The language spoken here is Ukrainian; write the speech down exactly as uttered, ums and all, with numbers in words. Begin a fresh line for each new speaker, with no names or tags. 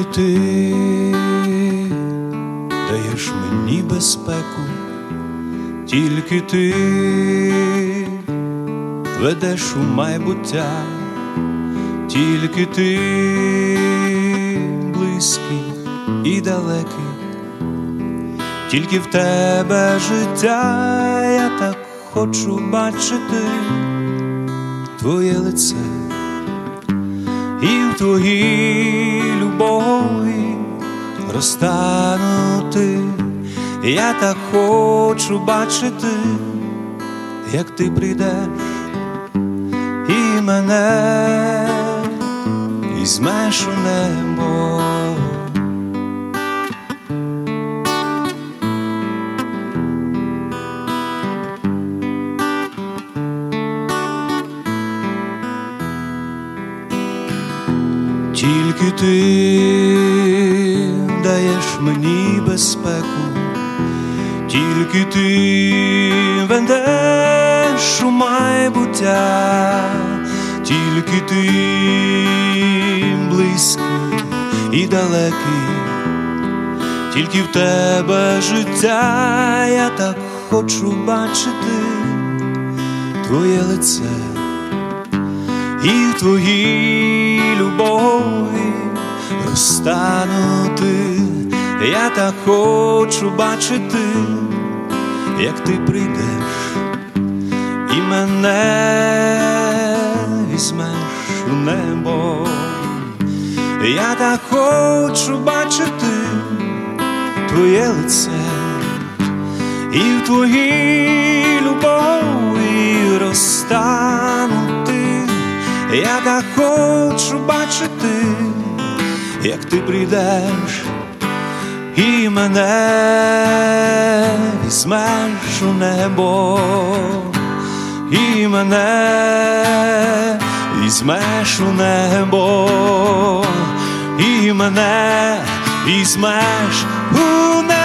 Тільки ти даєш мені безпеку, тільки ти ведеш у майбуття, тільки ти близький і далекий, тільки в тебе життя. Я так хочу бачити твоє лице, і в твоїй любові розтанути. Я так хочу бачити, як ти прийдеш і мене візьмеш у небо. Тільки ти даєш мені безпеку, тільки ти ведеш у майбуття, тільки ти близький і далекий, тільки в тебе життя. Я так хочу бачити твоє лице, і в твоїй любові розтанути. Я так хочу бачити, як ти прийдеш і мене візьмеш у небо. Я так хочу бачити твоє лице, і в твоїй любові розтанути. Я так хочу бачити, як ти прийдеш і мене візьмеш у небо, і мене візьмеш у небо, і мене візьмеш у небо.